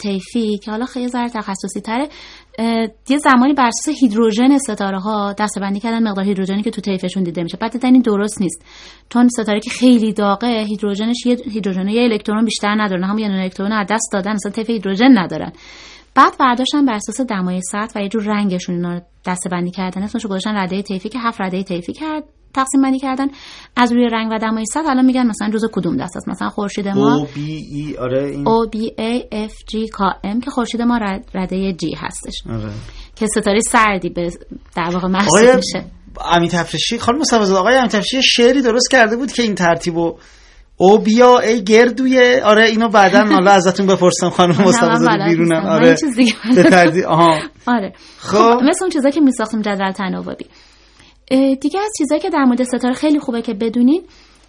طیفی که حالا خیلی ذره تخصصی تره، یه زمانی بر اساس هیدروژن ستاره ها دسته‌بندی کردن مقدار هیدروژنی که تو طیفشون دیده میشه. بعد دیدن این درست نیست، چون ستاره که خیلی داغه هیدروژنش یه الکترون بیشتر نداره، هم یه الکترون از دست دادن، اصلا طیف هیدروژن ندارن. بعد برداشتن بر اساس دمای سطح و یه جور رنگشون اینا رو دسته‌بندی کردن، اسمش رو گذاشتن رده طیفی که 7 رده طیفی تقسیم بندی کردن از روی رنگ و دمای سطح. الان میگن مثلا جزء کدوم دسته است. مثلا خورشید ما OBE آره این OBAFG KM که خورشید ما رده G هستش. آره. که ستاره سردی به در واقع محسوب میشه. امین تفریشی خانم مصطفی آقای امین تفریشی شعری درست کرده بود که این ترتیبو او بیا ای گردوی آره اینو بعداً حالا ازتون بپرسم خانم مصطفی بیرونم. آره به ترتیب آره خب مثل اون چیزا که میساختیم جدول تناوبی. دیگه از چیزایی که در مورد ستاره خیلی خوبه که بدونین،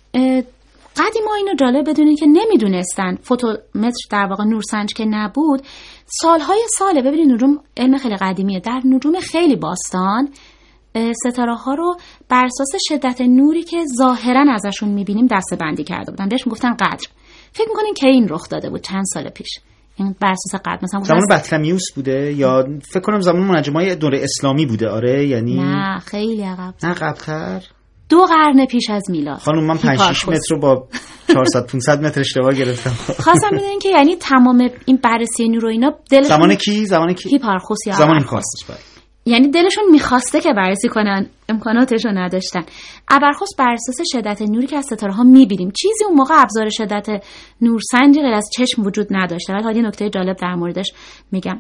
قدیما اینو جالب بدونین که نمیدونستن فوتومتر در واقع نورسنج که نبود، سالهای ساله. ببینید نجوم علم خیلی قدیمیه. در نجوم خیلی باستان ستاره ها رو بر اساس شدت نوری که ظاهرا ازشون میبینیم دسته‌بندی کرده بودن، بهش میگفتن قدر. فکر میکنین که این رخ داده بود چند سال پیش؟ این بر اساس قدر مثلا زمان بطلمیوس بوده یا فکر کنم زمان منجمای دوره اسلامی بوده. آره یعنی نه خیلی عقب. نه قبل‌تر 2 قرن پیش از میلاد. خانم من 5-6 متر رو با 400-500 متر اشتباه گرفتم. خواستم بدونین که یعنی تمام این بررسی نور و اینا دلشون زمان کی هیپارخوس یا زمان هیپارخوس یعنی دلشون میخواسته که بررسی کنن، امکاناتشو نداشتن. ابرخوس بر اساس شدت نوری که از ستاره ها میبینیم، چیزی اون موقع ابزار شدت نورسنجی غیر از چشم وجود نداشته. ولی حالا یه نکته جالب در موردش میگم.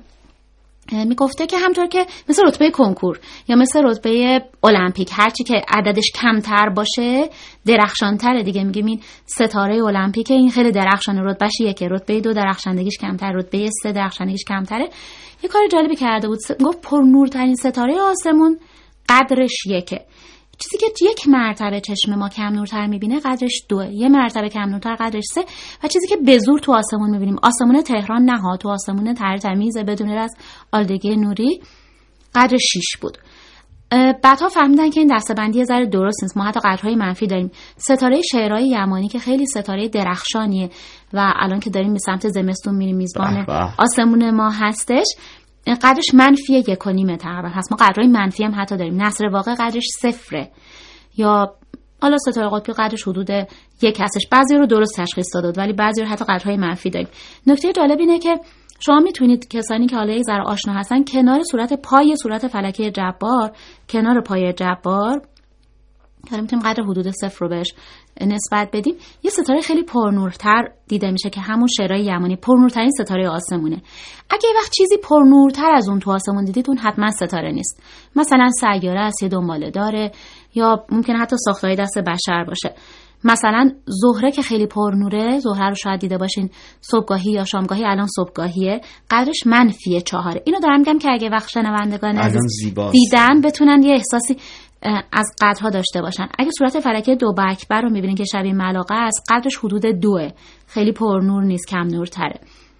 میگفته که همطور که مثل رتبه کنکور یا مثل رتبه المپیک، هرچی که عددش کمتر باشه درخشانتره دیگه. میگیم این ستاره المپیک این خیلی درخشانه، رتبهش 1، رتبه 2 درخشندگیش کمتر، رتبه 3 درخشندگیش کمتره. یه کار جالبی کرده بود، گفت پرنورترین ستاره آسمون قدرش 1. چیزی که 1 مرتبه چشم ما کم نورتر میبینه قدرش 2، 1 مرتبه کم نورتر قدرش 3. و چیزی که به زور تو آسمون میبینیم، آسمون تهران نه ها، تو آسمون تمیز بدون از آلودگی نوری قدرش 6 بود. بعدها فهمیدن که این دسته‌بندی یه ذره درست نیست، ما حتی قدرهای منفی داریم. ستاره شهرهای یمانی که خیلی ستاره درخشانیه و الان که داریم به سمت زمستون میریم میزبان آسمون ما هستش، قدرش -1.5 تقریبا هست. ما قدرهای منفی هم حتی داریم. نصر واقع قدرش 0 یا حالا ستاره قطبی قدرش حدود 1 هستش. بعضی رو درست تشخیص داده ولی بعضی رو حتی قدرهای منفی داریم. نکته جالب اینه که شما میتونید کسانی که حالا یک ذره آشنا هستن کنار صورت فلکی جبار، کنار پای جبار که میتونیم قدر حدود 0 رو بهش نسبت بدیم، یه ستاره خیلی پرنورتر دیده میشه که همون شهرهای یمانی پرنورترین ستاره آسمونه. اگه یه وقت چیزی پرنورتر از اون تو آسمون دیدید، اون حتما ستاره نیست. مثلا سیاره است، یه دنباله داره، یا ممکنه حتی ساختهای دست بشر باشه. مثلا زهره که خیلی پرنوره، زهره رو شاید دیده باشین صبحگاهی یا شامگاهی، الان صبحگاهیه، قدرش -4. اینو دارم میگم که اگه وقت شنوندگان عزیز دیدن بتونن یه احساسی از قدرها داشته باشن. اگه صورت فلکی دوبه اکبر رو میبینین که شبیه ملاقه است، قدرش حدود 2، خیلی پرنور نیست، کم نورتره.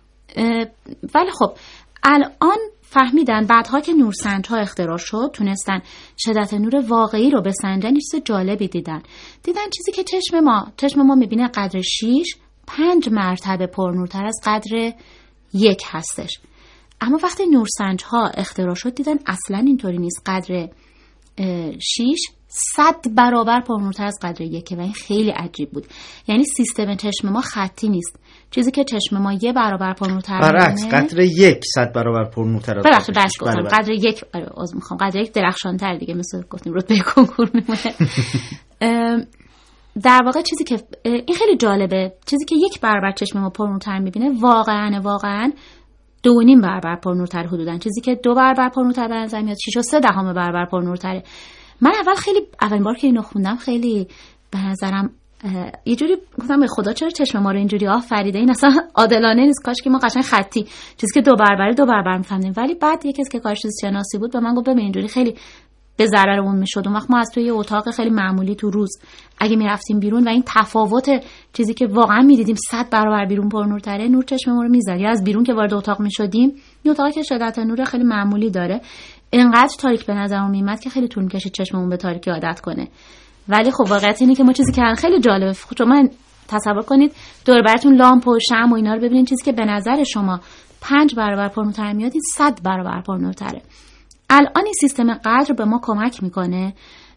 ولی خب الان فهمیدن بعدها که نورسنج‌ها اختراع شد، تونستن شدت نور واقعی رو بسنجن. چیز جالبی دیدن چیزی که چشم ما میبینه قدر 6 5 مرتبه پرنورتر از قدر 1 هستش. اما وقتی نورسنج‌ها اختراع شد دیدن اصلا اینطوری نیست. قدر 6 100 برابر پرنورتر از قدر 1 و این خیلی عجیب بود. یعنی سیستم چشم ما خطی نیست. چیزی که چشم ما 1 برابر پرنورتر برعکس قدر 1 100 برابر پرنورتر از قدر 1 قدر 1 درخشان‌تر دیگه، مثل گفتیم رتبه کنکور میمونه. در واقع چیزی که این خیلی جالبه، چیزی که 1 برابر چشم ما پرنورتر میبینه واقعا 2.5 برابر پرنورتر حدوداً. چیزی که 2 برابر پرنورتر به نظر میاد 6.3 برابر پرنورتره. من اولین بار که اینو خوندم خیلی به نظرم یه جوری گفتم به خدا چرا چشم ما رو اینجوری آفریده، این اصلا عادلانه نیست، کاش که ما قشنگ خطی چیزی که 2 برابر میفهمیم. ولی بعد یکی که کارش شناسی بود به من گفت ببین اینجوری خیلی به ضررمون میشد. اون وقت ما از توی یه اتاق خیلی معمولی تو روز اگه میرفتیم بیرون و این تفاوت چیزی که واقعا میدیدیم 100 برابر بیرون پرنورتره، نور چشممون رو میزد. یا از بیرون که وارد اتاق میشدیم، این اتاقی که شدت نور خیلی معمولی داره، اینقدر تاریک به نظرمون میاد که خیلی طول میکشید چشممون به تاریکی عادت کنه. ولی خب واقعیت اینه که ما چیزی که خیلی جالبه، شما تصور کنید دور براتون لامپ و شمع و اینا رو ببینید، چیزی که به نظر شما 5 برابر پرنورتر میاد، این 100 برابر پرنورتره. الان این سیستم قدر به ما کمک میکنه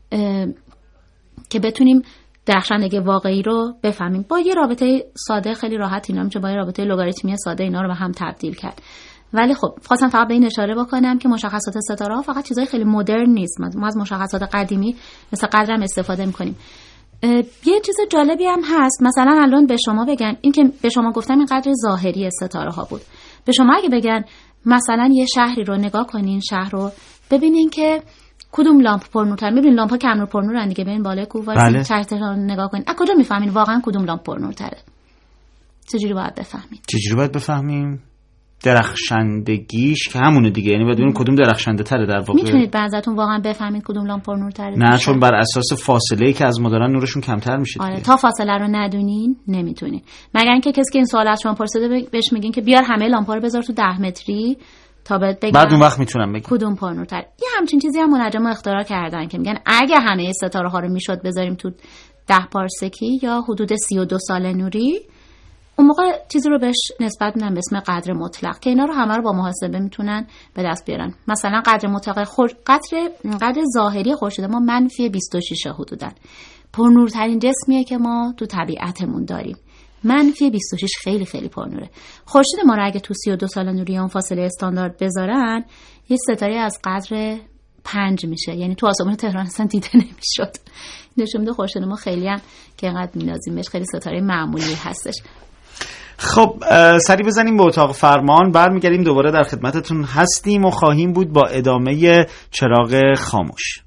که بتونیم درخشندگی واقعی رو بفهمیم. با یه رابطه ساده خیلی راحت اینا میشه با یه رابطه لوگاریتمی ساده اینا رو به هم تبدیل کرد. ولی خب خواستم فقط به این اشاره بکنم که مشخصات ستاره‌ها فقط چیزای خیلی مدرن نیست. ما از مشخصات قدیمی مثل قدر هم استفاده میکنیم. یه چیز جالبی هم هست، مثلا الان به شما بگن، این که به شما گفتم این قدر ظاهری ستاره ها بود، به شما اگه بگن مثلا یه شهری رو نگاه کنین، شهر رو ببینین که کدوم لامپ پرنورتر، میبینین لامپ ها کم نور پرنورن دیگه، ببین بالای کوه واسه چرخش رو نگاه کنین، از کجا میفهمین واقعا کدوم لامپ پرنورتره؟ چجوری باید بفهمیم؟ درخشندگیش که همونه دیگه، یعنی باید ببینیم کدوم درخشنده تره در واقع. میتونید بعضیاتون واقعا بفهمید کدوم لامپ پرنورتره؟ نه، چون بر اساس فاصله‌ای که از ما دارن نورشون کمتر میشه. آره، تا فاصله رو ندونین نمیتونین. مگر اینکه کسی که این سوال از شما پرسیده بهش میگین که بیار همه لامپا رو بذار تو 10 متری تا بهت بگم بعد اون وقت میتونم بگم کدوم پرنورتر. یه همچین چیزی هم منجم اختراع کردن که میگن اگه همه ستاره ها رو میشد بذاریم تو 10 پارسکی یا حدود 32 سال نوری، اون موقع چیزی رو بهش نسبت میدن به اسم قدر مطلق که اینا رو همه رو با محاسبه میتونن به دست بیارن. مثلا قدر مطلق قدر ظاهری خورشید ما منفی 26 حدوداً. پرنورترین جسمیه که ما تو طبیعتمون داریم. منفی 26 خیلی خیلی پرنوره. خورشید ما رو اگه تو 32 سال نوری اون فاصله استاندارد بذارن، یه ستاره از قدر 5 میشه، یعنی تو آسمون تهران اصلا دیده نمیشد. نشون میده خورشید ما خیلی هم که انقدر می‌نازیم بهش خیلی ستاره معمولی هستش. خب سری بزنیم به اتاق فرمان، برمیگردیم دوباره در خدمتتون هستیم و خواهیم بود با ادامه چراغ خاموش.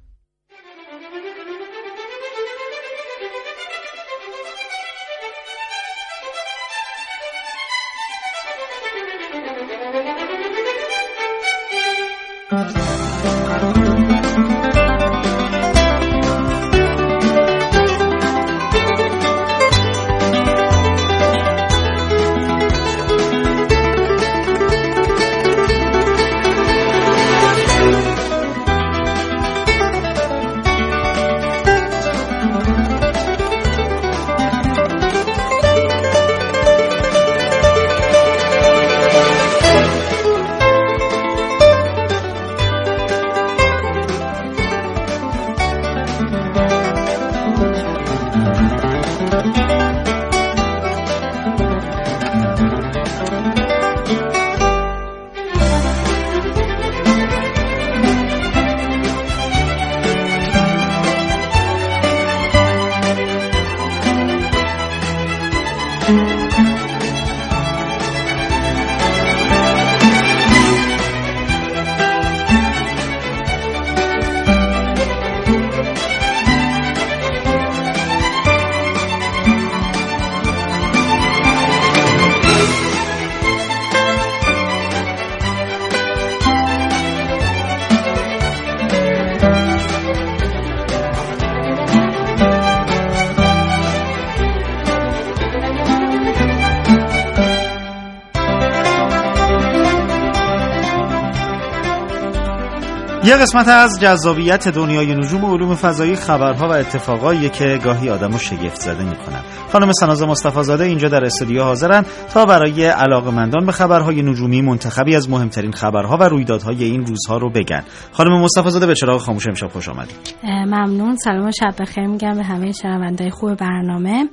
یه قسمت از جذابیت دنیای نجوم و علوم فضایی خبرها و اتفاقایی که گاهی آدمو شگفت زده میکنن. خانم سناز مصطفی زاده اینجا در استودیو حاضرن تا برای علاقه‌مندان به خبرهای نجومی منتخبی از مهمترین خبرها و رویدادهای این روزها رو بگن. خانم مصطفی زاده به چراغ خاموش امشب خوش آمدید. ممنون. سلام و شب بخیر میگم به همه شنونده‌های خوب برنامه.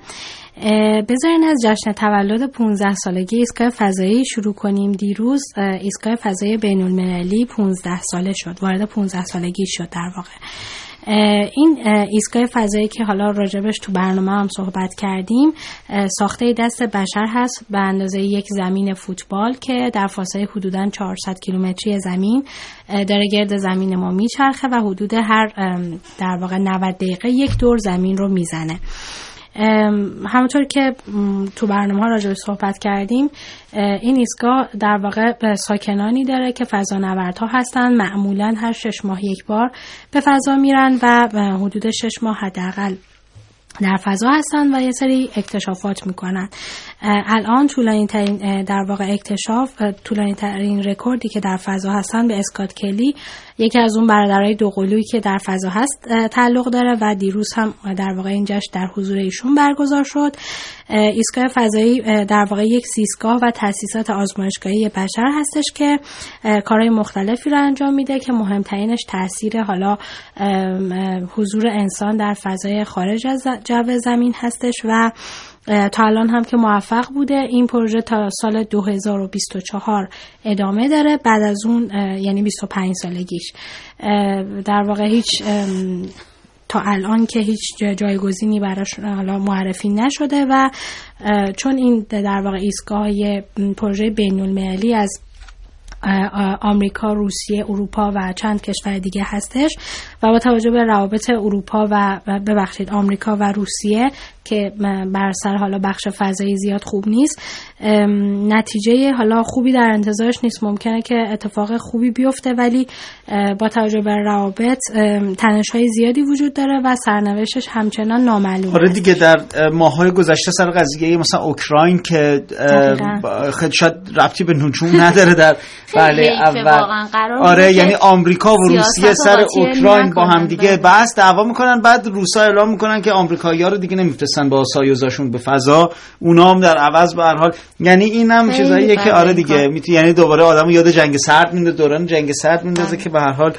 بذارین از جشن تولد 15 سالگی ایستگاه فضایی شروع کنیم. دیروز ایستگاه فضایی بین‌المللی 15 ساله شد، وارد 15 سالگی شد در واقع. این ایستگاه فضایی که حالا راجبش تو برنامه هم صحبت کردیم ساخته دست بشر هست به اندازه یک زمین فوتبال که در فاصله حدوداً 400 کیلومتری زمین داره گرد زمین ما میچرخه و حدود هر در واقع 90 دقیقه یک دور زمین رو میزنه. همونطور که تو برنامه ها راجع صحبت کردیم این ایستگاه در واقع ساکنانی داره که فضانوردها هستن، معمولاً هر 6 ماه یک بار به فضا میرن و حدود 6 ماه حداقل در فضا هستن و یه سری اکتشافات میکنن. الان طولانی ترین در واقع اکتشاف، طولانی ترین رکوردی که در فضا هستن به اسکات کلی، یکی از اون برادرای دوقلویی که در فضا هست تعلق داره و دیروز هم در واقع این جشن در حضور ایشون برگزار شد. ایستگاه فضایی در واقع یک زیستگاه و تأسیسات آزمایشگاهی بشر هستش که کارهای مختلفی رو انجام میده که مهمترینش تاثیر حالا حضور انسان در فضای خارج از جو زمین هستش و تا الان هم که موفق بوده. این پروژه تا سال 2024 ادامه داره. بعد از اون یعنی 25 سالگیش در واقع هیچ تا الان که هیچ جایگزینی براش حالا معرفی نشده و چون این در واقع ایستگاه پروژه بین‌المللی از آمریکا، روسیه، اروپا و چند کشور دیگه هستش و با توجه به روابط اروپا و آمریکا و روسیه که بر سر حالا بخش فضایی زیاد خوب نیست، نتیجه حالا خوبی در انتظارش نیست. ممکنه که اتفاق خوبی بیفته ولی با توجه به روابط تنش‌های زیادی وجود داره و سرنوشتش همچنان نامعلومه. آره دیگه، در ماه‌های گذشته سر قضیه مثلا اوکراین که خیلی شاید ربطی به نجوم نداره در بله اول آره یعنی آمریکا و روسیه سر اوکراین با هم دیگه بحث دعوا میکنن، بعد روسا اعلام میکنن که آمریکایی‌ها رو دیگه نمیفرستن با سایوزاشون به فضا، اونا هم در عوض به هر حال یعنی اینم چیزاییه که آره دیگه یعنی دوباره آدمو یاد جنگ سرد میندازه، دوران جنگ سرد میندازه که به هر حال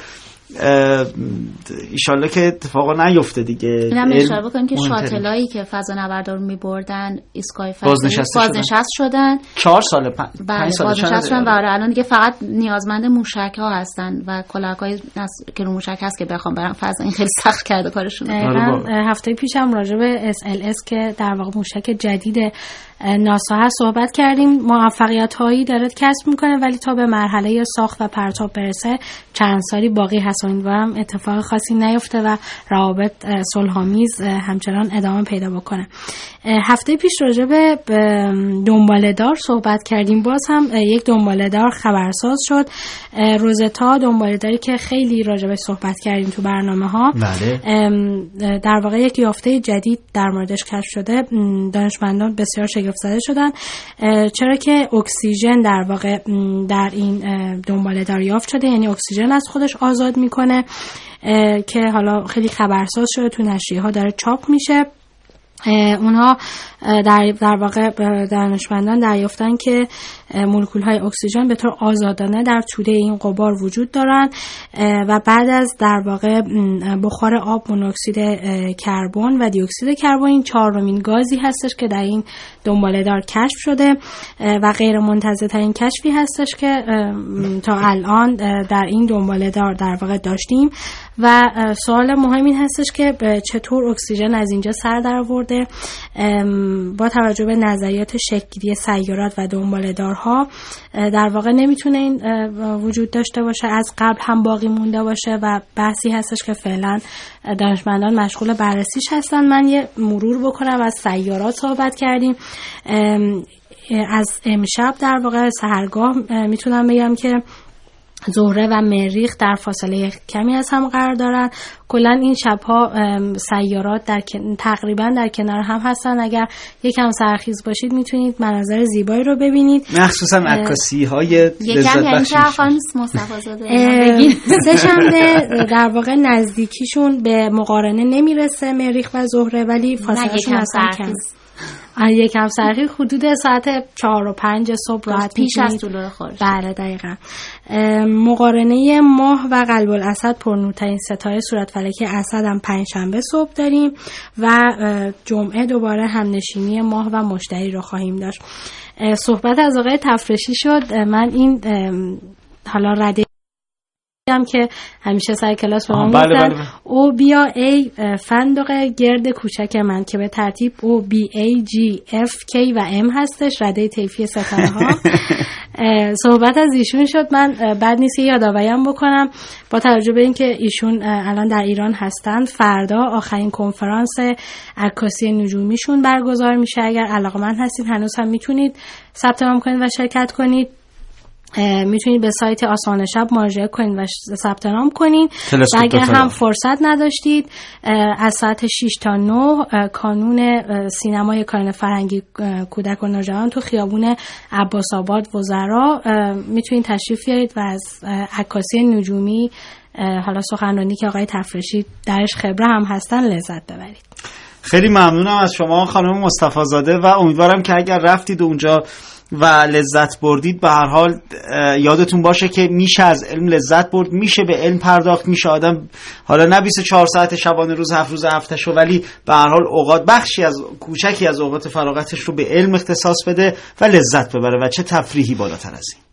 ایشالله که اتفاقا نیفته دیگه. اینم اشاره بکنیم که شاتلایی که فضانوردارو میبردن ایستگاه فضایی بازنشست شدن 4 سال 5 سال بازنشست شدن و الان دیگه فقط نیازمند موشک ها هستن و کلاهکای که رو موشک هست که بخوام برن فضا. این خیلی سخت کرده کارشون. هفته پیشم راجع به SLS که در واقع موشک جدید ناسا هست صحبت کردیم. موفقیت هایی داره کسب میکنه ولی تا به مرحله ساخت و پرتاب برسه چند سالی باقی هست. امیدوارم اتفاق خاصی نیفته و روابط صلح‌آمیز همچنان ادامه پیدا بکنه. هفته پیش راجع به دنباله‌دار صحبت کردیم. باز هم یک دنباله‌دار خبرساز شد. روزتا دنباله‌داری که خیلی راجع به صحبت کردیم تو برنامه‌ها. بله. در واقع یک یافته جدید در موردش کشف شده. دانشمندان بسیار شگفت‌زده شدن چرا که اکسیژن در واقع در این دنباله‌دار یافت شده، یعنی اکسیژن از خودش آزاد میکنه که حالا خیلی خبرساز شده، تو نشریه‌ها داره چاپ میشه. اونها در واقع دانشمندان دریافتن که مولکول‌های اکسیژن به طور آزادانه در توده این غبار وجود دارن و بعد از در واقع بخار آب، مونوکسید کربن و دی اکسید کربن، این چهارمین گازی هستش که در این دنباله‌دار کشف شده و غیر منتظرترین کشفی هستش که تا الان در این دنباله‌دار در واقع داشتیم و سوال مهم این هستش که چطور اکسیژن از اینجا سر در آورده. با توجه به نظریات شکل‌گیری سیارات و دنباله‌دارها در واقع نمیتونه این وجود داشته باشه، از قبل هم باقی مونده باشه و بحثی هستش که فعلا دانشمندان مشغول بررسیش هستن. من یه مرور بکنم، از سیارات صحبت کردیم. از امشب در واقع سحرگاه میتونم بگم که زهره و مریخ در فاصله کمی از هم قرار دارن. کلا این شبها سیارات تقریبا در کنار هم هستن. اگر یکم سرخیز باشید میتونید مناظر زیبایی رو ببینید، مخصوصا عکاسی‌های لذت بخش. سه شنبه در واقع نزدیکیشون به مقارنه نمیرسه مریخ و زهره، ولی فاصلهشون اصلا کم. یکم سرخی حدود ساعت 4 و 5 صبح راحت پیش از طلوع خورشید. بله دقیقاً. مقارنه ماه و قلب الاسد پرنورترین ستاره صورت فلکی اسد هم پنجشنبه صبح داریم و جمعه دوباره همنشینی ماه و مشتری رو خواهیم داشت. صحبت از آقای تفرشی شد. من این حالا رده هم که همیشه سر کلاس با ما میگفتن او بیا ای فندق گرد کوچک من که به ترتیب او بی ای جی اف کی و ام هستش، رده طیفی ستاره ها. صحبت از ایشون شد. من بد نیست یادآوریم بکنم با توجه به اینکه ایشون الان در ایران هستند، فردا آخرین کنفرانس عکاسی نجومیشون برگزار میشه. اگر علاقه‌مند هستید هنوز هم میتونید ثبت نام کنید و شرکت کنید. میتونید به سایت آسمان شب مراجعه کنید و ثبت نام کنید. و اگر هم فرصت نداشتید از ساعت 6 تا 9 کانون سینمای کانون فرهنگی کودک و نوجوان تو خیابون عباس آباد وزرا میتونید تشریف بیارید و از عکاسی نجومی، حالا سخنرانی که آقای تفرشی درش خبره هم هستن، لذت ببرید. خیلی ممنونم از شما خانم مصطفی زاده و امیدوارم که اگر رفتید اونجا و لذت بردید به هر حال یادتون باشه که میشه از علم لذت برد، میشه به علم پرداخت، میشه آدم حالا نه 24 ساعت شبانه روز 7 روز هفتهشو، ولی به هر حال اوقات بخشی از کوچکی از اوقات فراغتش رو به علم اختصاص بده و لذت ببره و چه تفریحی بالاتر از این.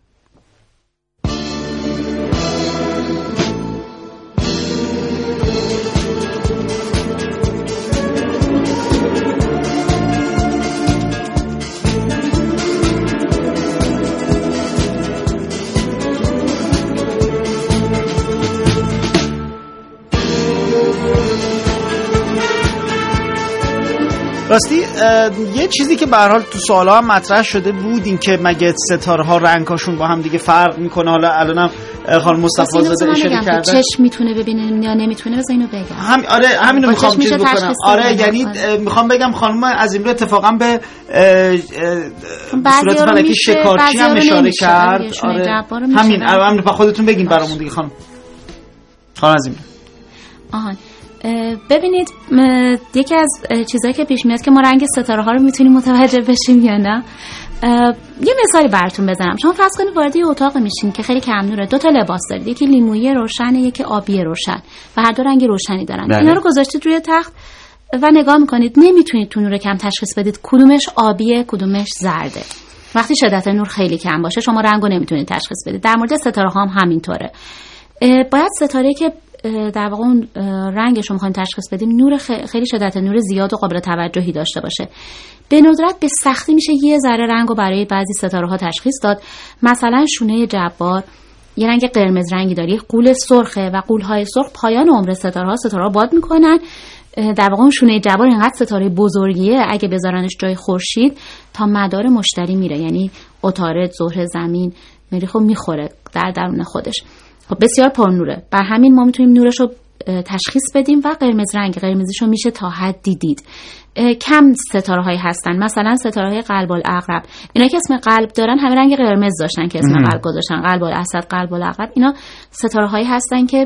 راستی یه چیزی که به هر حال تو سوال‌ها هم مطرح شده بود این که مگه ستاره‌ها رنگ‌هاشون با هم دیگه فرق میکنه. حالا الانم خانم مصطفی زاده اشاره کردن چشم میتونه ببینه یا نمیتونه، بذار اینو بگم. آره همینو میخوام چیز بکنم. آره یعنی میخوام بگم خانم از این رو اتفاقا به صورت فلکی شکارچی هم اشاره کرد. آره همین با خودتون بگین برامون دیگه خانم از این. ببینید یکی از چیزایی که پیش میاد که ما رنگ ستاره ها رو میتونیم متوجه بشیم یا نه. یه مثالی براتون بزنم. شما فرض کنید وارد یه اتاق میشین که خیلی کم نوره، 2 تا لباس دارید، یکی لیمویی روشنه یکی آبی روشن و هر دو رنگ روشنی دارن. اینا رو گذاشتید روی تخت و نگاه میکنید، نمیتونید تو نور کم تشخیص بدید کدومش آبیه کدومش زرده. وقتی شدت نور خیلی کم باشه شما رنگو نمیتونید تشخیص بدید. در مورد ستاره ها هم همینطوره. باید ستاره که در واقع اون رنگش رو می‌خوایم تشخیص بدیم نور خیلی شدت نور زیاد و قابل توجهی داشته باشه. به ندرت به سختی میشه یه ذره رنگو برای بعضی ستاره‌ها تشخیص داد. مثلا شونه جبار یه رنگ قرمز رنگی داره، غول سرخه و غول‌های سرخ پایان عمر ستاره‌ها باد میکنن. در واقع اون شونه جبار اینقدر ستاره بزرگیه اگه بذارنش جای خورشید تا مدار مشتری میره، یعنی عطارد، زهره، زمین، مریخ رو میخوره در درون خودش. بسیار پرنوره. بر همین ما میتونیم نورش رو تشخیص بدیم و قرمزیشو میشه تا حدی دید. کم ستاره هایی هستن، مثلا ستاره های قلب العقرب، اینا که اسم قلب دارن همه رنگ قرمز داشتن که اسم قلب گذاشتن، قلب الاسد، قلب العقرب. اینا ستاره هایی هستن که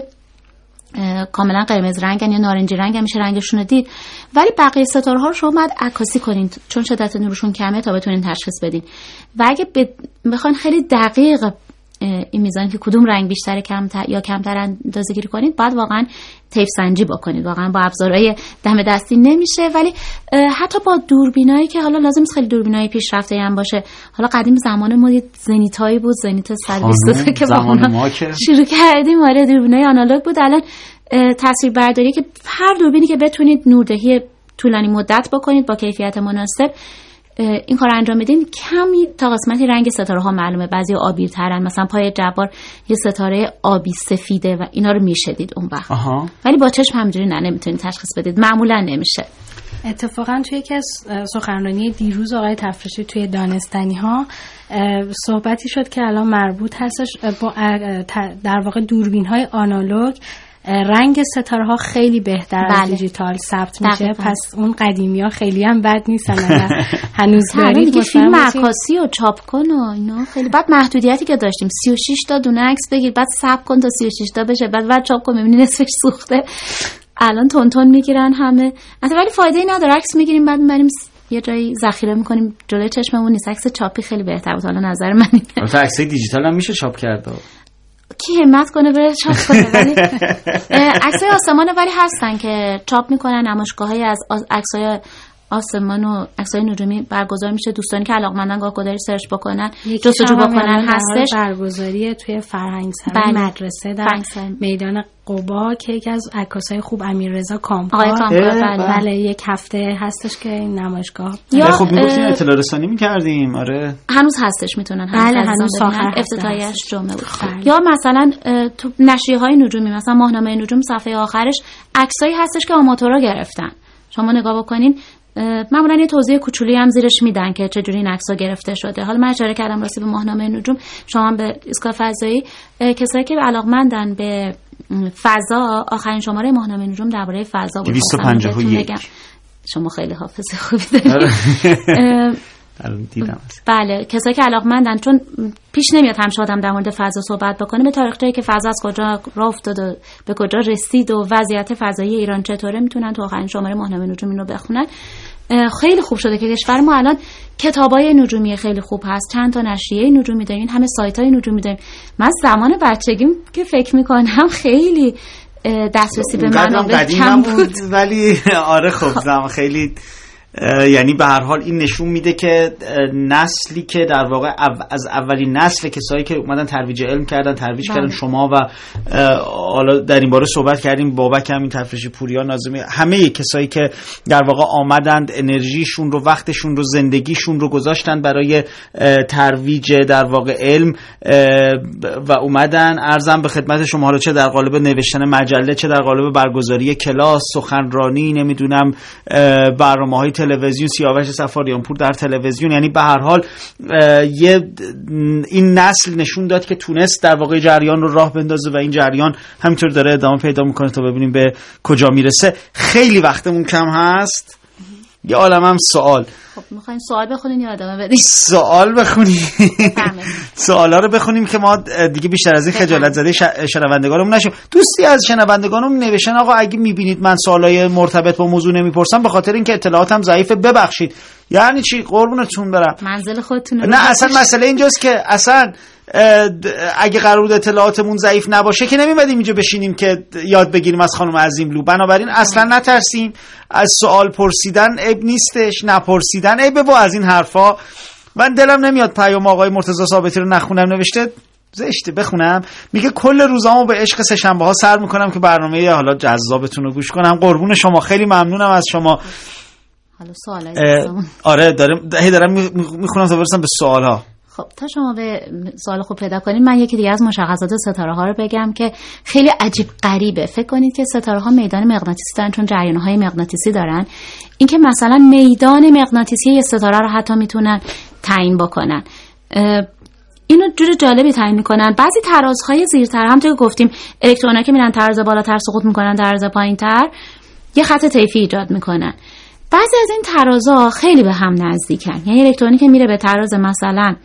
کاملا قرمز رنگن یا نارنجی رنگ هم میشه رنگشون رو دید. ولی بقیه ستاره ها رو شما باید عکاسی کنین چون شدت نورشون کمه تا بتونین تشخیص بدین. و اگه بخواین خیلی دقیق این میزان که کدوم رنگ بیشتر یا کمتر اندازه‌گیری کنید باید واقعا طیف سنجی بکنید. واقعا با ابزارهای دم دستی نمیشه، ولی حتی با دوربینایی که حالا لازم نیست خیلی دوربینای پیشرفته هم باشه. حالا قدیم زمان ما زنیتایی بود، زنیت 122 که ما شروع کردیم، آره دوربینای آنالوگ بود. الان تصویربرداری که هر دوربینی که بتونید نوردهی طولانی مدت بکنید با کیفیت مناسب این کار انجام بدین، کمی تا قسمتی رنگ ستاره ها معلومه. بعضی آبی ترن، مثلا پای جبار یه ستاره آبی سفیده و اینا رو میشدید اون وقت. ولی با چشم همینجوری نمیتونید تشخیص بدید، معمولا نمیشه. اتفاقا توی یکی از سخنرانی دیروز آقای تفرشی توی دانستنی ها صحبتی شد که الان مربوط هستش با در واقع دوربین های آنالوگ رنگ ستاره ها خیلی بهتر از دیجیتال ثبت میشه. پس اون قدیمی ها خیلی هم بد نیستن. هنوز دارید دیگه فیلم عکاسی و چاپ کن و اینا خیلی بعد محدودیتی که داشتیم 36 تا دونه عکس بگیر بعد ثبت کن تا 36 تا بشه بعد چاپ کن میبینی نصفش سوخته. الان تون میگیرن همه اصلا، ولی فایده ای نداره. عکس میگیریم بعد میبریم یه جایی ذخیره میکنیم جلوی چشممون نیست. عکس چاپی خیلی بهتر بود حالا نظر من. البته عکس دیجیتال هم میشه چاپ کرد. کی همت کنه بره چاپ کنه؟ ولی عکسای آسمانه ولی هستن که چاپ میکنن، نمایشگاهایی از عکسای آسمان و عکسای نجومی برگزار میشه. دوستانی که علاقمندن گاهی سرچ بکنن جستجو بکنن هستش. برگزاری توی فرهنگسرای مدرسه در میدان قبا که یکی از عکاسای خوب امیررضا کامکار بله یک هفته هستش که این نمایشگاه خب میگفتین اطلاع رسانی میکردیم. آره هنوز هستش، میتونن بله هنوز افتتاحیه‌اش جمعه بود. یا مثلا تو نشریه‌های نجومی مثلا ماهنامه نجوم صفحه آخرش عکسایی هستش که آماتورا گرفتن. شما نگاه بکنین معمولا یه توضیح کوچولی هم زیرش میدن که چجوری این عکس‌ها گرفته شده. حالا من اشاره کردم راستی به ماهنامه نجوم، شما هم به ایستگاه فضایی. کسایی که علاقمندن به فضا، آخرین شماره ماهنامه نجوم درباره فضا بود. 251. شما خیلی حافظه خوبی دارید. بله، کسایی که علاقمندن، چون پیش نمیاد همیشه آدم در مورد فضا صحبت بکنه، به تاریخچه‌ای که فضا از کجا راه افتاد و به کجا رسید و وضعیت فضایی ایران چطوره، میتونن تو آخرین شماره ماهنامه نجوم اینو بخونن. خیلی خوب شده که کشور ما الان کتابای نجومی خیلی خوب هست، چند تا نشریه نجومی داریم، همه سایت‌های نجومی داریم. من زمان بچگیم که فکر می‌کنم خیلی دسترسی به منابع کم بود، ولی آره خب زمان خیلی، یعنی به هر حال این نشون میده که نسلی که در واقع از اولین نسل کسایی که اومدن ترویج علم کردن، ترویج کردن، شما و حالا در این باره صحبت کردیم، بابک همین، تفریشی پوریا، ناظمی، همه کسایی که در واقع آمدند انرژیشون رو، وقتشون رو، زندگیشون رو گذاشتن برای ترویج در واقع علم و اومدن. عرضم به خدمت شما، حالا چه در قالب نوشتن مجله، چه در قالب برگزاری کلاس، سخنرانی، نمیدونم برنامه‌های تلویزیون، سیاوش سفاریان پور در تلویزیون، یعنی به هر حال این نسل نشون داد که تونست در واقع جریان رو راه بندازه و این جریان همینطور داره ادامه پیدا میکنه تا ببینیم به کجا میرسه. خیلی وقتمون کم هست، یه عالم هم سوال. خب میخواین سوال بخونین یا ادامه بدیم؟ سوال بخونیم. سوالا رو بخونیم که ما دیگه بیشتر از این خجالت زده شنوندگانمون نشیم. دوستی از شنوندگانمون نوشتن آقا اگه میبینید من سوالای مرتبط با موضوع نمیپرسم به خاطر اینکه اطلاعاتم ضعیفه ببخشید. یعنی چی؟ قربونتون برم. منزل خودتون. نه اصلا مسئله اینجاست که اصلا اگه قرار بود اطلاعاتمون ضعیف نباشه که نمیمدیم اینجا بشینیم که یاد بگیریم از خانم عظیملو. بنابراین اصلا نترسیم از سوال پرسیدن، عیب نیستش، نپرسیدن عیبه و از این حرفا. من دلم نمیاد پیام آقای مرتضی ثابتی رو نخونم، نوشته زشته بخونم، میگه کل روزامو به عشق سه شنبه ها سر میکنم که برنامه حالا جذابتون رو گوش کنم. قربون شما، خیلی ممنونم از شما. حالا سوالای آره دارم میخونم تا برسم به سوالها. خب تا شما به سوال خوب پیدا کنید، من یکی دیگه از مشخصات ستاره ها رو بگم که خیلی عجیب غریبه. فکر کنید که ستاره ها میدان مغناطیسی دارن، چون جریان های مغناطیسی دارن. اینکه مثلا میدان مغناطیسی یه ستاره رو حتی میتونن تعیین بکنن. اینو جور جالبی تعیین میکنن. بعضی ترازهای زیرتر، همونطور که گفتیم الکترون‌ها که میرن تراز بالاتر سقوط میکنن، تراز پایینتر یه خط طیفی ایجاد میکنن. بعضی از این ترازها خیلی به هم نزدیکن، یعنی الکترونی که میره به تراز مثلا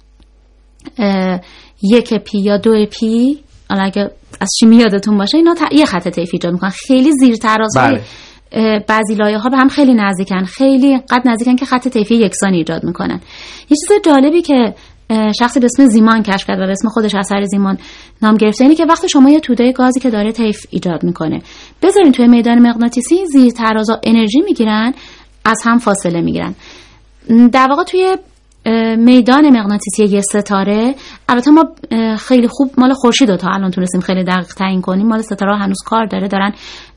1p یا 2p، اگه از شیمی یادتون باشه، اینا یه خط طیفی ایجاد میکنن. خیلی زیر ترازهای بعضی لایه ها به هم خیلی نزدیکن، خیلی قد نزدیکن که خط طیفی یکسانی ایجاد میکنن. یه چیز جالبی که شخصی به اسم زیمان کشف کرد و به اسم خودش اثر زیمان نام گرفته، اینه که وقتی شما یه توده گازی که داره طیف ایجاد میکنه بذارین توی میدان مغناطیسی، زیر ترازا انرژی میگیرن، از هم فاصله میگیرن. در واقع توی میدان مغناطیسی یه ستاره، البته ما خیلی خوب مال خورشید رو تا الان تونستیم خیلی دقیق تعیین کنیم، مال ستاره هنوز کار دارن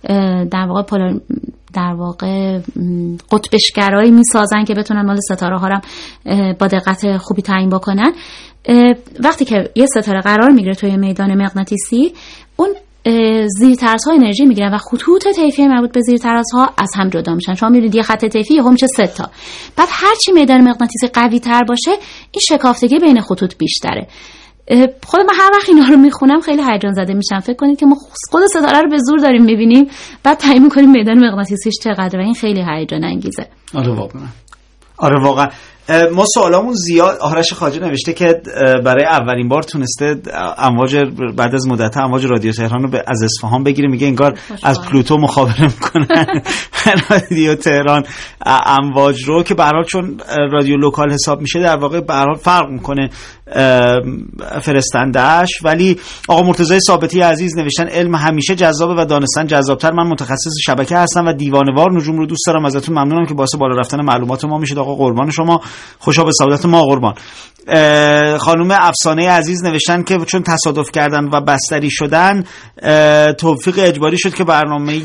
در واقع قطبشگرایی میسازن که بتونن مال ستاره ها رو با دقت خوبی تعیین بکنن. وقتی که یه ستاره قرار میگیره توی میدان مغناطیسی، اون زیرترازها انرژی میگیرن و خطوط طیفی مربوط به زیرترازها از هم جدا میشن. شما میبینید یه خط طیفی یهو میشه 3 تا. بعد هر چی میدان مغناطیسی قوی تر باشه، این شکافتگی بین خطوط بیشتره. خود من هر وقت اینا رو میخونم خیلی هیجان زده میشم. فکر کنید که ما خود ستاره رو به زور داریم میبینیم، بعد تعیین میکنیم میدان مغناطیسیش چقدره و این خیلی هیجان انگیزه. آره واقعا. ما سوالامون زیاد. آرش خواجه نوشته که برای اولین بار تونسته امواج بعد از مدت امواج رادیو تهران رو از اصفهان بگیره. میگه انگار از پلوتو مخابره میکنن رادیو تهران امواج رو، که به هر حال چون رادیو لوکال حساب میشه در واقع به هر حال فرق میکنه فرستنده‌اش. ولی آقا مرتضی ثابتی عزیز نوشتن علم همیشه جذابه و دانستن جذابتر. من متخصص شبکه هستم و دیوانه‌وار نجوم رو دوست دارم. ازتون ممنونم که باعث بالا رفتن معلومات ما میشید. آقا قربان شما، خوشا به سعادت ما قربان. خانم افسانه عزیز نوشتن که چون تصادف کردن و بستری شدن، توفیق اجباری شد که برنامه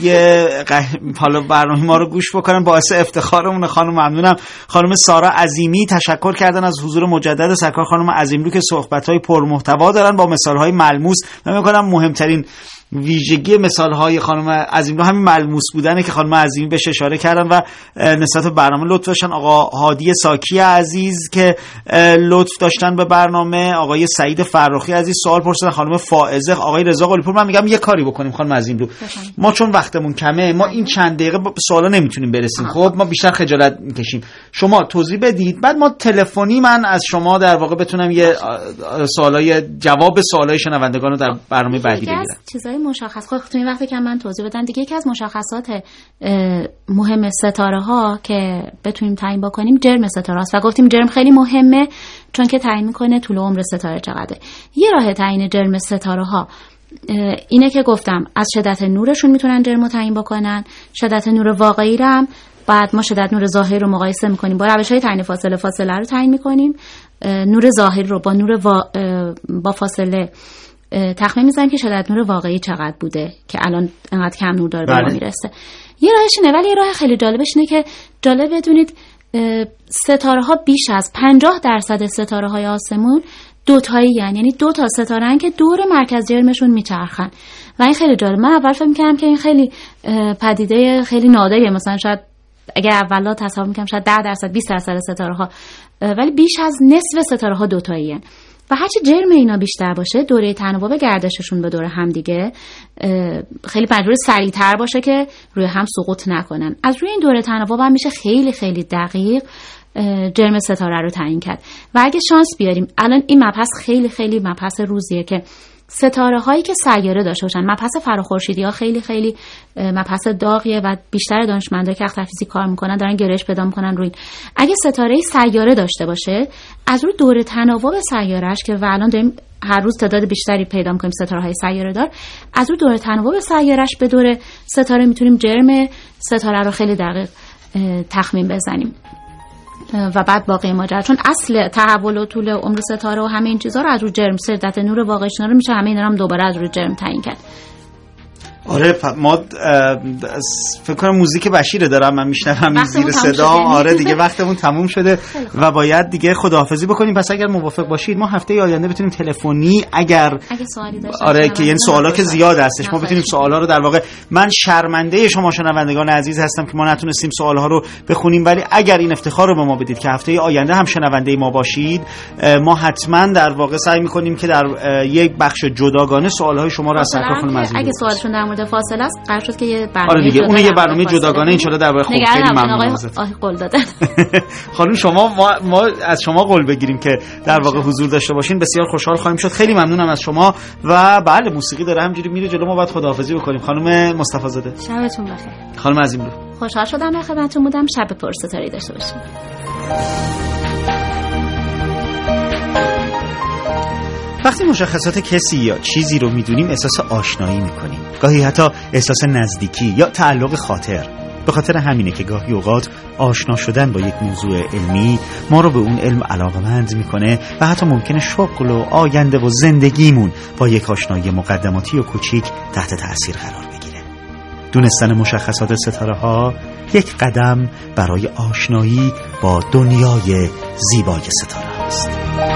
ما رو گوش بکنن. باعث افتخارمون. خانم ممنونم. خانم سارا عظیمی تشکر کردن از حضور مجدد سرکار خانم عظیملو که صحبت‌های پرمحتوا دارن با مثال‌های ملموس. من می‌گم مهمترین ویژگی مثال‌های خانم عظیم رو همین ملموس بودنه که خانم عظیمی بهش اشاره کردن و نسبت به برنامه لطف داشتن. آقا هادی ساکی عزیز که لطف داشتن به برنامه، آقای سعید فرخی عزیز سوال پرسیدن، خانم فائزه، آقای رضا قلی‌پور. من میگم یه کاری بکنیم خانم عظیم رو، ما چون وقتمون کمه ما این چند دقیقه به سوالا نمیتونیم برسیم، خب ما بیشتر خجالت میکشیم، شما توضیح بدید بعد ما تلفنی من از شما در واقع بتونم یه جواب سوالای شنوندگان رو در برنامه بعدی بگیرم. چیزای مشخص خب تو این وقتی که من توضیح بدم دیگه، یکی از مشخصات مهم ستاره ها که بتونیم تعیین بکنیم جرم ستاره است و گفتیم جرم خیلی مهمه چون که تعیین میکنه طول عمر ستاره چقدره. یه راه تعیین جرم ستاره ها اینه که گفتم از شدت نورشون میتونن جرم رو تعیین بکنن. شدت نور واقعی رو هم بعد ما شدت نور ظاهری رو مقایسه میکنیم با روش‌های تعیین فاصله رو تعیین میکنیم. نور ظاهری رو با نور با فاصله تخمین میزنیم که شدت نور واقعی چقدر بوده که الان انقدر کم نور داره به ما میرسه. یه راهش اینه، ولی یه راه خیلی جالبش اینه که جالب بدونید ستاره ها بیش از 50% ستاره های آسمون دوتایی، یعنی دو تا ستاره هن که دور مرکز جرمشون میچرخن و این خیلی جالب. من اول فکر می‌کردم که این خیلی پدیده خیلی نادریه، مثلا شاید اگر اولا تصور می‌کردم شاید 10% 20% ستاره ها، ولی بیش از نصف ستاره ها دوتایی هن. و هرچی جرم اینا بیشتر باشه دوره تناوب گردششون به دور هم دیگه خیلی مجبور سریعتر باشه که روی هم سقوط نکنن. از روی این دوره تناوب هم میشه خیلی خیلی دقیق جرم ستاره رو تعیین کرد. و اگه شانس بیاریم الان این مبحث خیلی خیلی مبحث روزیه که ستاره هایی که سیاره داشته باشن، مبحث فراخورشیدی ها خیلی خیلی مبحث داغیه و بیشتر دانشمندایی که اختر فیزیک کار میکنن دارن گرایش پیدا میکنن روی این. اگه ستاره سیاره داشته باشه از روی دوره تناوب سیاره‌اش که الان داریم هر روز تعداد بیشتری پیدا میکنیم ستاره های سیاره دار، از روی دوره تناوب سیاره‌اش به دور ستاره میتونیم جرم ستاره رو خیلی دقیق تخمین بزنیم و بعد باقی ماجرا، چون اصل تحول و طول عمر ستاره و همه این چیزها رو از روی جرم، شدت نور واقعیشون رو میشه همه اینا رو هم دوباره از روی جرم تعیین کرد. آره ما فکر کنم موزیک بشیره دارم من میشنوم زیر صدا. آره دیگه وقتمون تموم شده و باید دیگه خداحافظی بکنیم. پس اگر موافق باشید ما هفته آینده بتونیم تلفنی اگه سوالی داشتید، آره که یعنی سوالا که زیاد هستش ما بتونیم سوالا رو در واقع، من شرمنده شما شنوندگان عزیز هستم که ما نتونستیم سوالها رو بخونیم، ولی اگر این افتخار رو به ما بدید که هفته آینده هم شنونده ما باشید ما حتما در واقع سعی می‌کنیم که در یک بخش جداگانه سوالهای شما رو از طرف خانم عزیز اگه سوالشون در مورد فاصله است قرار شد که یه برنامه دیگه اون یه برنامه جداگانه ان شاءالله در واقع خیلی ممنونم قول دادن. خانم شما ما از شما قول بگیریم که در واقع حضور داشته باشین، بسیار خوشحال خواهیم شد. خیلی ممنونم از شما و بله موسیقی داره همینجوری میره جلو، ما باید خداحافظی بکنیم. خانم مصطفی زاده شبتون بخیر. خانم عظیم رو خوشحال شدم در خدمتتون بودم. شب پرستاری داشته باشین. وقتی مشخصات کسی یا چیزی رو میدونیم احساس آشنایی میکنیم، گاهی حتی احساس نزدیکی یا تعلق خاطر. به خاطر همینه که گاهی اوقات آشنا شدن با یک موضوع علمی ما رو به اون علم علاقه‌مند میکنه و حتی ممکنه شغل و آینده و زندگیمون با یک آشنایی مقدماتی و کوچیک تحت تأثیر قرار بگیره. دونستن مشخصات ستاره ها یک قدم برای آشنایی با دنیای زیبای ستاره هاست.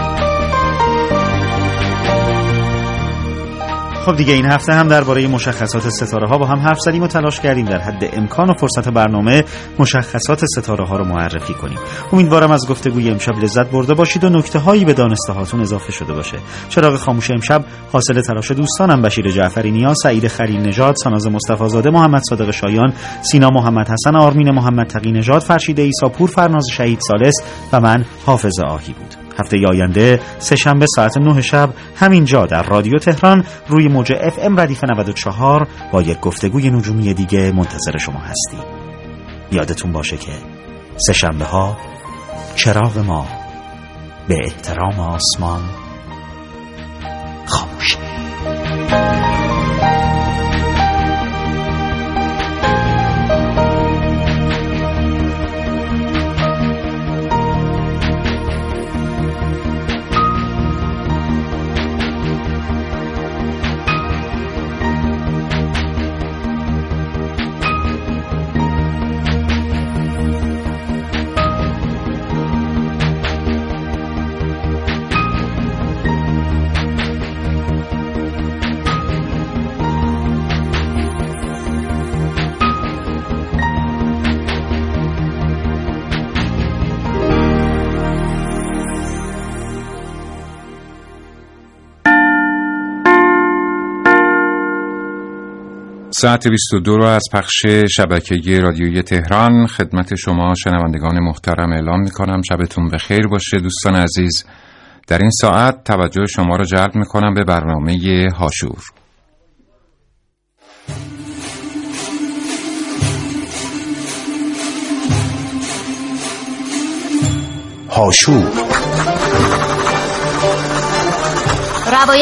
خب دیگه این هفته هم درباره مشخصات ستاره ها با هم حرف زدیم و تلاش کردیم در حد امکان و فرصت برنامه مشخصات ستاره ها رو معرفی کنیم. امیدوارم از گفتگوی امشب لذت برده باشید و نکته هایی به دانسته هاتون اضافه شده باشه. چراغ خاموش امشب حاصل تلاش دوستانم بشیر جعفری نیا، سعید خلیل نژاد، ساناز مصطفی زاده، محمد صادق شایان، سینا محمد حسن، آرمین محمد تقی نژاد، فرشید عیسی پور، فرناز شهید ثالث و من حافظ آهی بود. هفته آینده سه شنبه ساعت 9 شب همینجا در رادیو تهران روی موج FM ردیف 94 با یک گفتگوی نجومی دیگه منتظر شما هستیم. یادتون باشه که سه شنبه ها چراغ ما به احترام آسمان خاموشه. ساعت 22 رو از پخش شبکه‌ای رادیویی تهران خدمت شما شنوندگان محترم اعلام می‌کنم. شبتون بخیر باشه دوستان عزیز. در این ساعت توجه شما رو جلب می‌کنم به برنامه هاشور. هاشور